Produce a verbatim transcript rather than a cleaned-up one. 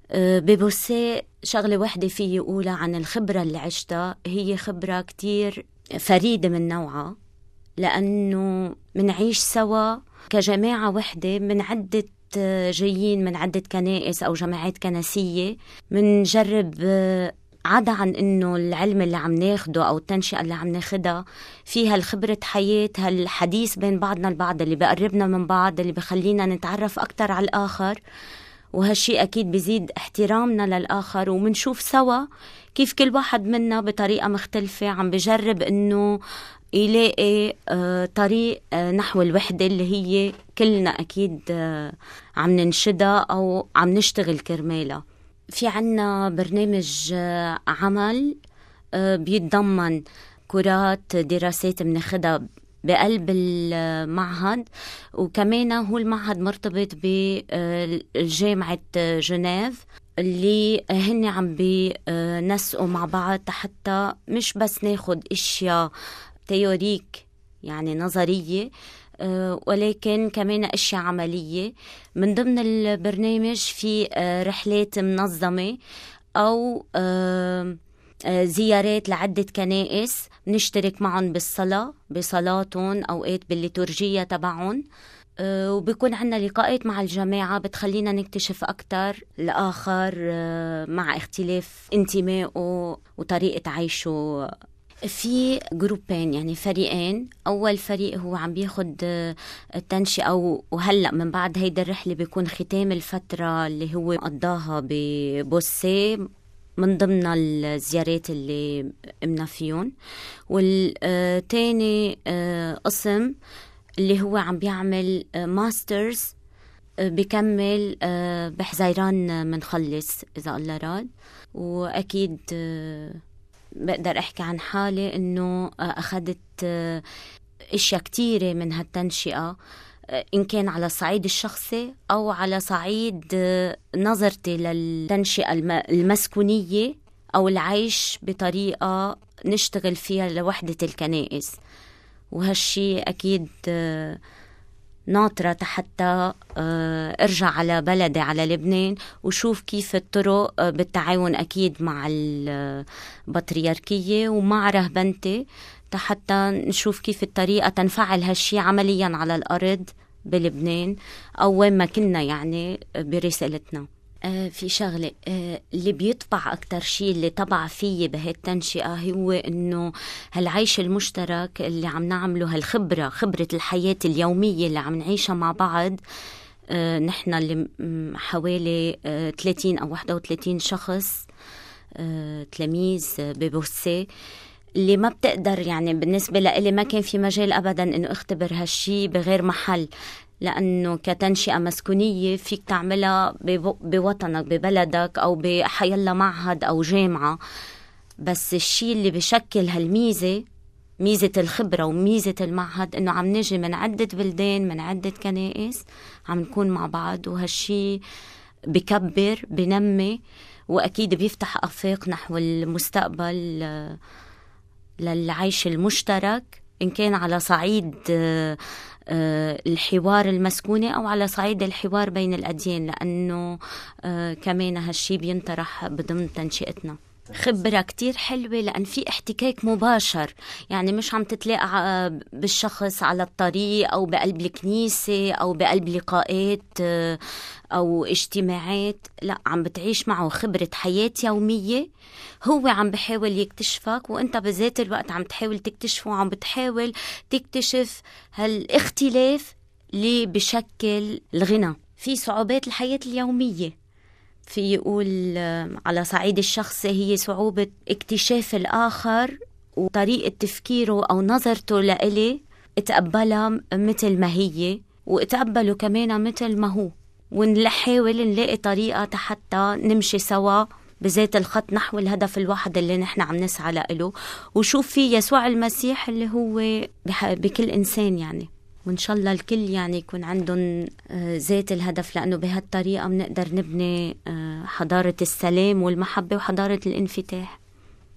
أه ببوسيه شغلة واحدة فيه يقولها عن الخبرة اللي عشتها، هي خبرة كتير فريدة من نوعها، لأنه منعيش سوا كجماعة واحدة من عدة جايين من عدة كنائس أو جماعات كنسية. منجرب عدا عن إنه العلم اللي عم ناخده أو التنشئة اللي عم ناخدها فيها الخبرة حياة، هالحديث بين بعضنا البعض اللي بقربنا من بعض، اللي بخلينا نتعرف أكتر على الآخر، وهالشي أكيد بيزيد احترامنا للآخر، ومنشوف سوا كيف كل واحد منا بطريقة مختلفة عم بجرب إنه يلاقي آه طريق آه نحو الوحدة اللي هي كلنا أكيد آه عم ننشدها أو عم نشتغل كرمالها. في عنا برنامج آه عمل آه بيتضمن كرات دراسات مناخدها بقلب المعهد، وكمان هو المعهد مرتبط بجامعة جنيف اللي هن عم بينسقوا مع بعض حتى مش بس ناخد اشياء تيوريك يعني نظرية، ولكن كمان اشياء عملية. من ضمن البرنامج في رحلات منظمة او زيارات لعدة كنائس نشترك معهم بالصلاة بصلاتهم أوقات بالليتورجية تبعهم، أه وبيكون عنا لقاءات مع الجماعة بتخلينا نكتشف أكتر الآخر أه مع اختلاف انتمائه وطريقة عيشه. في جروبين يعني فريقين، أول فريق هو عم بياخد التنشئة، وهلأ من بعد هيدا الرحلة بيكون ختام الفترة اللي هو قضاها ببوسيه من ضمن الزيارات اللي قمنا فيهم. والتاني قسم اللي هو عم بيعمل ماسترز بيكمل بحزيران منخلص إذا الله راد. وأكيد بقدر أحكي عن حالي إنه أخذت إشياء كتيرة من هالتنشئة، إن كان على الصعيد الشخصي أو على صعيد نظرتي للتنشئة المسكونية أو العيش بطريقة نشتغل فيها لوحدة الكنائس. وهالشي أكيد ناطرة حتى أرجع على بلدي على لبنان وشوف كيف الطرق بالتعاون أكيد مع البطريركية ومع رهبنتي حتى نشوف كيف الطريقة تنفعل هالشي عمليا على الأرض بلبنان أو وين ما كنا يعني برسالتنا. آه في شغلة آه اللي بيطبع أكتر شيء اللي طبع فيه بهالتنشئة هو إنه هالعيش المشترك اللي عم نعمله، هالخبرة خبرة الحياة اليومية اللي عم نعيشها مع بعض. آه نحن اللي حوالي آه ثلاثين أو واحد وثلاثين شخص آه تلاميذ ببوسيه، اللي ما بتقدر يعني بالنسبة لإلي ما كان في مجال أبدا إنه اختبر هالشي بغير محل، لأنه كتنشئة مسكونية فيك تعملها بوطنك ببلدك أو بحيالله معهد أو جامعة. بس الشي اللي بشكل هالميزة ميزة الخبرة وميزة المعهد إنه عم نجي من عدة بلدان من عدة كنائس عم نكون مع بعض، وهالشي بكبر بنمي وأكيد بيفتح أفاق نحو المستقبل للعيش المشترك، إن كان على صعيد الحوار المسكوني أو على صعيد الحوار بين الأديان، لأنه كمان هالشي بينطرح بضمن تنشئتنا. خبرة كتير حلوة لأن في احتكاك مباشر، يعني مش عم تتلاقى بالشخص على الطريق أو بقلب الكنيسة أو بقلب لقاءات أو اجتماعات، لا عم بتعيش معه خبرة حياة يومية، هو عم بحاول يكتشفك وانت بذات الوقت عم تحاول تكتشفه، وعم بتحاول تكتشف هالاختلاف اللي بشكل الغنى في صعوبات الحياة اليومية. في يقول على صعيد الشخصي هي صعوبة اكتشاف الآخر وطريقة تفكيره أو نظرته لإلي، اتقبلها مثل ما هي واتقبله كمان مثل ما هو، ونحاول نلاقي طريقة حتى نمشي سوا بذات الخط نحو الهدف الواحد اللي نحن عم نسعى له، وشوف فيه يسوع المسيح اللي هو بكل إنسان يعني. وإن شاء الله الكل يعني يكون عندهم ذات الهدف، لأنه بهالطريقة بنقدر نبني حضارة السلام والمحبة وحضارة الانفتاح.